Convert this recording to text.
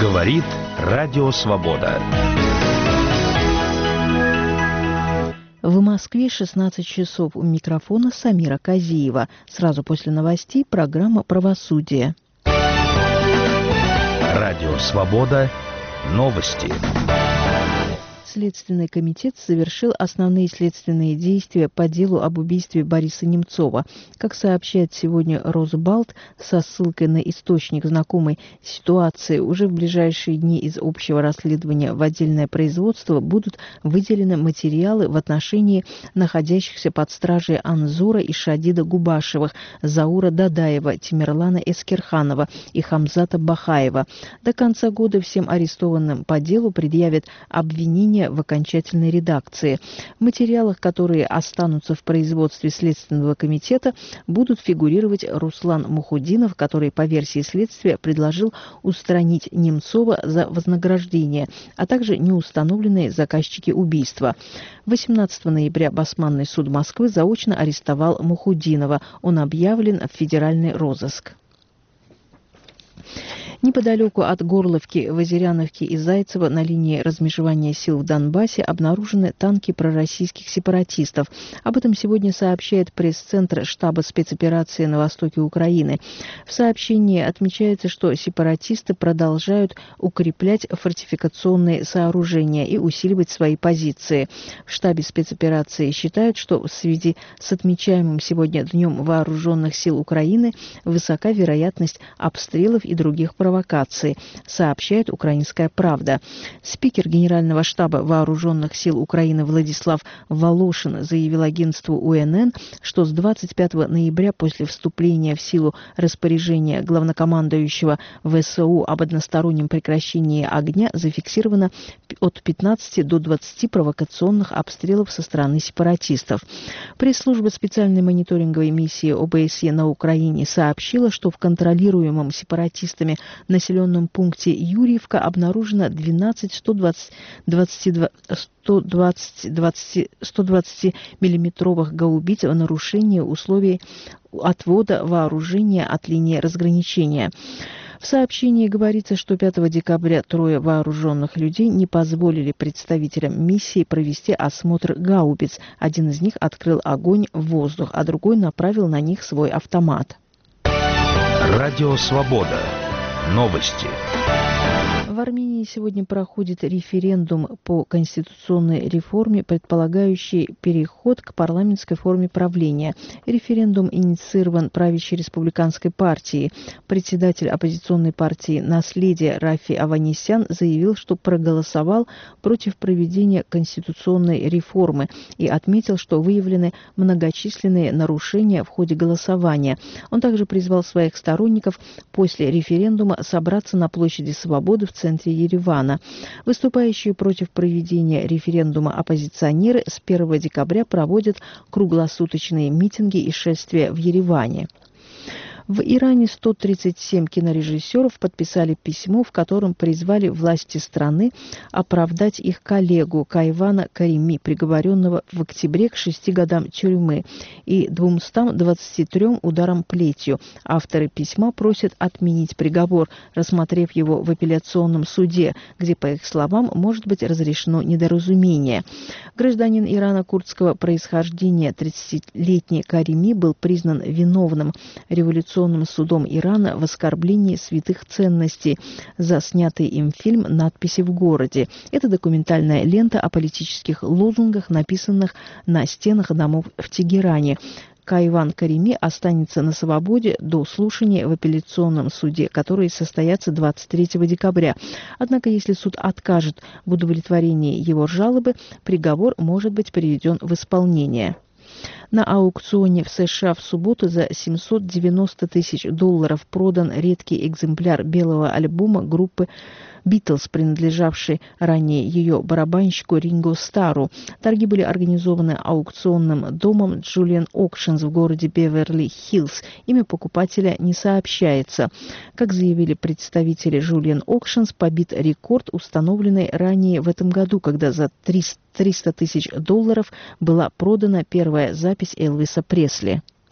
Говорит Радио Свобода. В Москве 16 часов. У микрофона Самира Казиева. Сразу после новостей программа «Правосудие». Радио Свобода. Новости. Следственный комитет завершил основные следственные действия по делу об убийстве Бориса Немцова. Как сообщает сегодня Росбалт со ссылкой на источник знакомой ситуации, уже в ближайшие дни из общего расследования в отдельное производство будут выделены материалы в отношении находящихся под стражей Анзора и Шадида Губашевых, Заура Дадаева, Тимерлана Эскерханова и Хамзата Бахаева. До конца года всем арестованным по делу предъявят обвинения в окончательной редакции. В материалах, которые останутся в производстве Следственного комитета, будут фигурировать Руслан Мухудинов, который, по версии следствия, предложил устранить Немцова за вознаграждение, а также неустановленные заказчики убийства. 18 ноября Басманный суд Москвы заочно арестовал Мухудинова. Он объявлен в федеральный розыск. Неподалеку от Горловки, Возеряновки и Зайцева на линии размежевания сил в Донбассе обнаружены танки пророссийских сепаратистов. Об этом сегодня сообщает пресс-центр штаба спецоперации на востоке Украины. В сообщении отмечается, что сепаратисты продолжают укреплять фортификационные сооружения и усиливать свои позиции. В штабе спецоперации считают, что в связи с отмечаемым сегодня Днем Вооруженных сил Украины высока вероятность обстрелов и других провокаций, сообщает «Украинская правда». Спикер Генерального штаба Вооруженных сил Украины Владислав Волошин заявил агентству УНН, что с 25 ноября после вступления в силу распоряжения главнокомандующего ВСУ об одностороннем прекращении огня зафиксировано от 15 до 20 провокационных обстрелов со стороны сепаратистов. Пресс-служба специальной мониторинговой миссии ОБСЕ на Украине сообщила, что в контролируемом сепаратистами населенном пункте Юрьевка обнаружено 12 120-миллиметровых гаубиц в нарушении условий отвода вооружения от линии разграничения. В сообщении говорится, что 5 декабря трое вооруженных людей не позволили представителям миссии провести осмотр гаубиц. Один из них открыл огонь в воздух, а другой направил на них свой автомат. Радио Свобода. Новости. В Армении сегодня проходит референдум по конституционной реформе, предполагающий переход к парламентской форме правления. Референдум инициирован правящей республиканской партией. Председатель оппозиционной партии «Наследие» Рафи Аванесян заявил, что проголосовал против проведения конституционной реформы и отметил, что выявлены многочисленные нарушения в ходе голосования. Он также призвал своих сторонников после референдума собраться на площади Свободы в центре Еревана. Выступающие против проведения референдума оппозиционеры с 1 декабря проводят круглосуточные митинги и шествия в Ереване. В Иране 137 кинорежиссеров подписали письмо, в котором призвали власти страны оправдать их коллегу Кайвана Карими, приговоренного в октябре к 6 годам тюрьмы и 223 ударам плетью. Авторы письма просят отменить приговор, рассмотрев его в апелляционном суде, где, по их словам, может быть разрешено недоразумение. Гражданин Ирана курдского происхождения 30-летний Карими был признан виновным революционным судом Ирана в оскорблении святых ценностей за снятый им фильм «Надписи в городе». Это документальная лента о политических лозунгах, написанных на стенах домов в Тегеране. Кайван Карими останется на свободе до слушания в апелляционном суде, которые состоятся 23 декабря. Однако, если суд откажет в удовлетворении его жалобы, приговор может быть приведен в исполнение. На аукционе в США в субботу за $790 тысяч продан редкий экземпляр белого альбома группы «Битлз», принадлежавший ранее ее барабанщику Ринго Старру. Торги были организованы аукционным домом Julian Auctions в городе Беверли-Хиллз. Имя покупателя не сообщается. Как заявили представители Julian Auctions, побит рекорд, установленный ранее в этом году, когда за $300 тысяч была продана первая запись Элвиса Пресли.